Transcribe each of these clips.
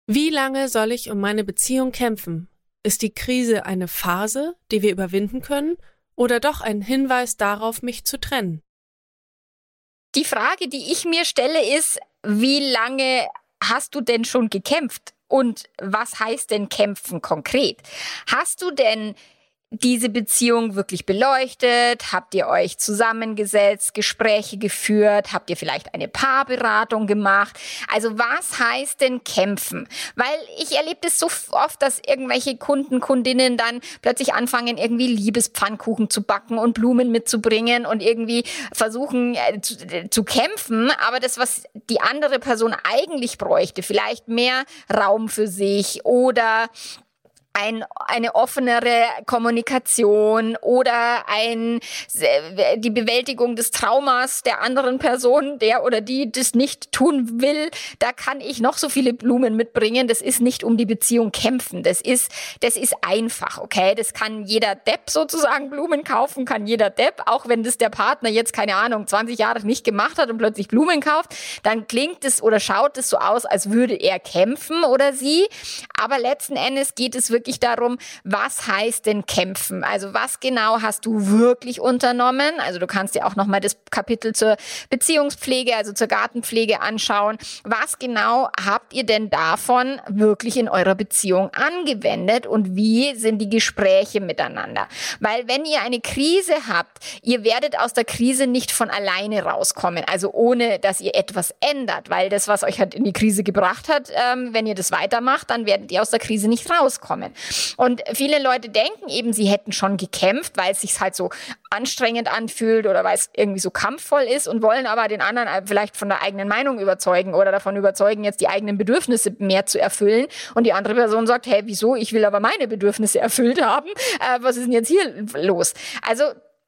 Wie lange soll ich um meine Beziehung kämpfen? Ist die Krise eine Phase, die wir überwinden können, oder doch ein Hinweis darauf, mich zu trennen? Die Frage, die ich mir stelle, ist, wie lange hast du denn schon gekämpft? Und was heißt denn kämpfen konkret? Hast du denn diese Beziehung wirklich beleuchtet? Habt ihr euch zusammengesetzt, Gespräche geführt? Habt ihr vielleicht eine Paarberatung gemacht? Also was heißt denn kämpfen? Weil ich erlebe das so oft, dass irgendwelche Kundinnen dann plötzlich anfangen, irgendwie Liebespfannkuchen zu backen und Blumen mitzubringen und irgendwie versuchen zu kämpfen. Aber das, was die andere Person eigentlich bräuchte, vielleicht mehr Raum für sich oder eine offenere Kommunikation oder die Bewältigung des Traumas der anderen Person, der oder die das nicht tun will, da kann ich noch so viele Blumen mitbringen. Das ist nicht um die Beziehung kämpfen. Das ist einfach, okay? Das kann jeder Depp sozusagen Blumen kaufen, kann jeder Depp, auch wenn das der Partner jetzt, keine Ahnung, 20 Jahre nicht gemacht hat und plötzlich Blumen kauft, dann klingt es oder schaut es so aus, als würde er kämpfen oder sie. Aber letzten Endes geht es wirklich darum, was heißt denn kämpfen? Also was genau hast du wirklich unternommen? Also du kannst dir auch nochmal das Kapitel zur Beziehungspflege, also zur Gartenpflege anschauen. Was genau habt ihr denn davon wirklich in eurer Beziehung angewendet und wie sind die Gespräche miteinander? Weil wenn ihr eine Krise habt, ihr werdet aus der Krise nicht von alleine rauskommen, also ohne, dass ihr etwas ändert, weil das, was euch halt in die Krise gebracht hat, wenn ihr das weitermacht, dann werdet ihr aus der Krise nicht rauskommen. Und viele Leute denken eben, sie hätten schon gekämpft, weil es sich halt so anstrengend anfühlt oder weil es irgendwie so kampfvoll ist und wollen aber den anderen vielleicht von der eigenen Meinung überzeugen oder davon überzeugen, jetzt die eigenen Bedürfnisse mehr zu erfüllen. Und die andere Person sagt, hey, wieso? Ich will aber meine Bedürfnisse erfüllt haben. Was ist denn jetzt hier los? Also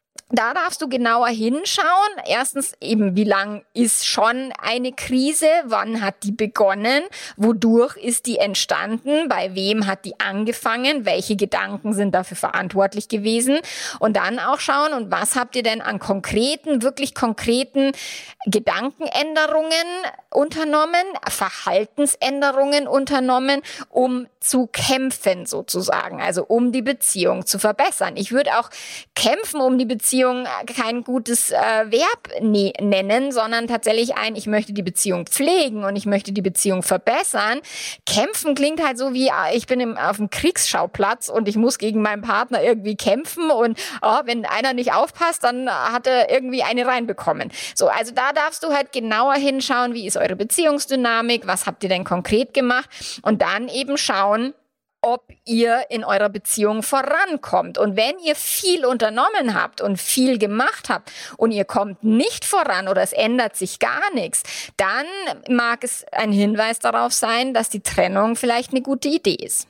da darfst du genauer hinschauen. Erstens eben, wie lang ist schon eine Krise? Wann hat die begonnen? Wodurch ist die entstanden? Bei wem hat die angefangen? Welche Gedanken sind dafür verantwortlich gewesen? Und dann auch schauen, und was habt ihr denn an wirklich konkreten Gedankenänderungen unternommen, Verhaltensänderungen unternommen, um zu kämpfen sozusagen, also um die Beziehung zu verbessern. Ich würde auch kämpfen um die Beziehung kein gutes Verb nennen, sondern tatsächlich ich möchte die Beziehung pflegen und ich möchte die Beziehung verbessern. Kämpfen klingt halt so wie, ich bin auf dem Kriegsschauplatz und ich muss gegen meinen Partner irgendwie kämpfen und wenn einer nicht aufpasst, dann hat er irgendwie eine reinbekommen. So, also da darfst du halt genauer hinschauen, wie ist eure Beziehungsdynamik, was habt ihr denn konkret gemacht und dann eben schauen, ob ihr in eurer Beziehung vorankommt. Und wenn ihr viel unternommen habt und viel gemacht habt und ihr kommt nicht voran oder es ändert sich gar nichts, dann mag es ein Hinweis darauf sein, dass die Trennung vielleicht eine gute Idee ist.